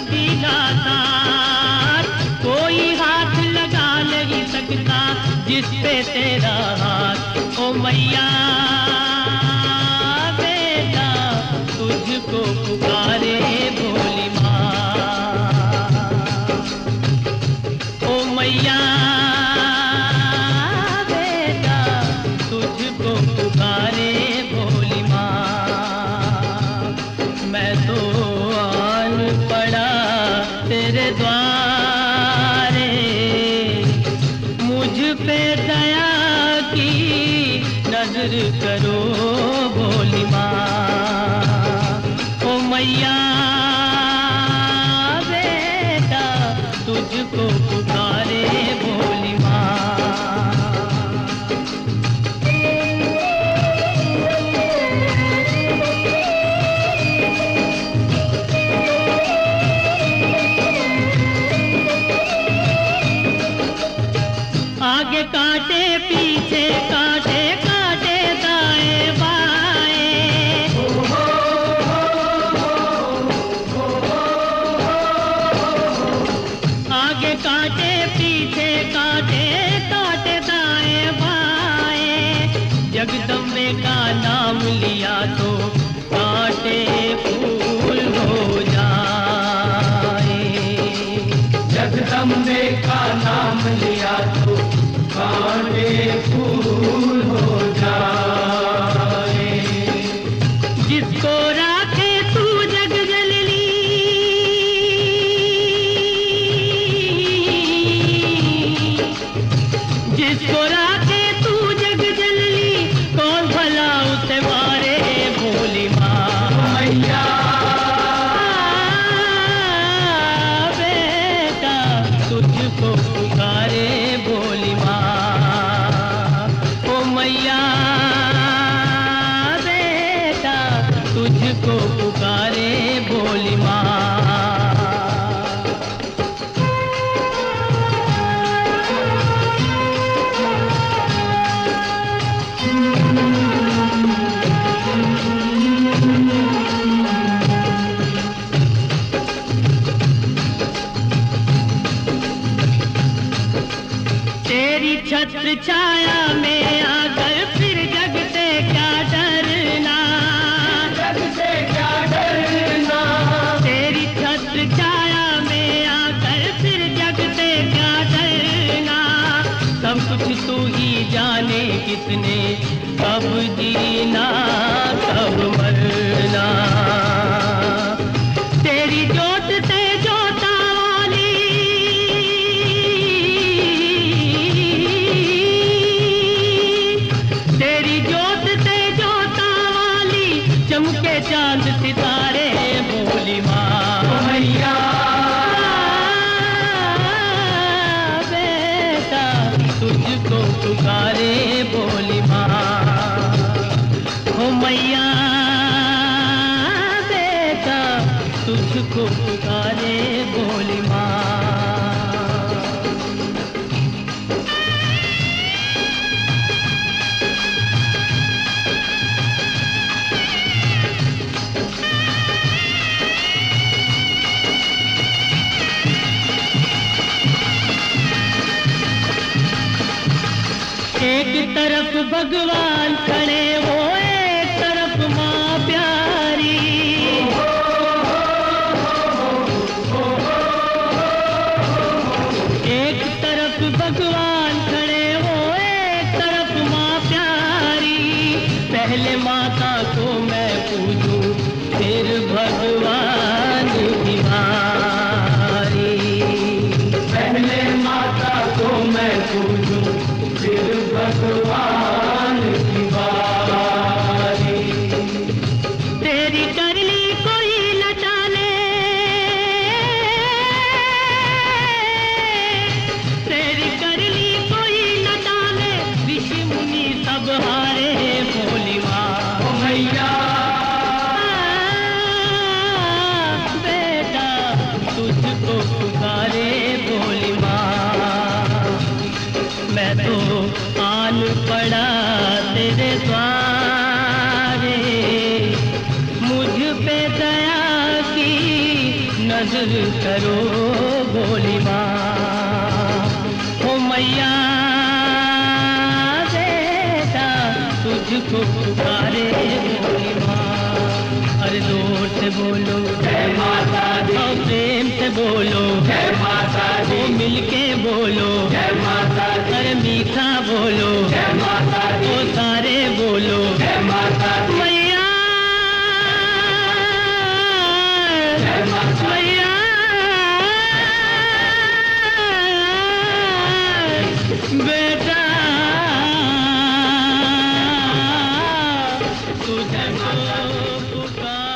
दिलाता, कोई हाथ लगा नहीं सकता जिस पे तेरा हाथ। ओ मैया बेटा तुझको पुकारे भोली माँ। ओ मैया बेटा तुझको पुकारे भोली माँ। मैं तो आन पड़ा तेरे द्वारे, मुझ पे दया की नजर करो भोली माँ। ओ मैया बेटा तुझको पुकारे भोली माँ। आगे काटे पीछे काटे, काटे दाएं बाएं, आगे काटे पीछे काटे, काटे दाएं बाएं। जगदम्बे का नाम लिया तो कांटे फूल हो जाए। जगदम्बे का नाम लिया तो कांटे फूल हो जाए। जिसको राखे तू जग जननी, जिसको राखे तू जग जननी, कौन भला उसे मारे भोली माँ। मैया बेटा तुझको पुकारे भोली माँ। ओ मैया बेटा तुझको पुकारे भोली माँ। तेरी छत्र छाया में आकर फिर जग से क्या डरना, जग से क्या डरना। तेरी छत्र छाया में आकर फिर जग से क्या डरना। सब कुछ तू ही जाने कितने कब जीना कब मरना। तेरी जोत से जोता वाली, तेरी जोत से जोता वाली, चमके चांद सितारे भोली माँ। मैया बेटा तुझको पुकारे भोली माँ। हो मैया बेटा तुझको पुकारे भोली माँ। एक तरफ भगवान खड़े हो, एक तरफ माँ प्यारी। एक तरफ भगवान खड़े हो, एक तरफ माँ प्यारी। पहले माता को मैं पूजूं फिर भगवान बिहारी। पहले माता को मैं पूजूं फिर भगवान की बात। करो भोली माँ। ओ मैया बेटा तुझको पुकारे भोली माँ। अरे जोर से बोलो जय माता दी, और प्रेम से बोलो, जय माता दी, वो मिलके बोलो, जय माता दी, अरे मीठा बोलो, जय माता दी, वो सारे बोलो जय माता दी, मैया जय माता दी, मैया बेटा तुझको पुकार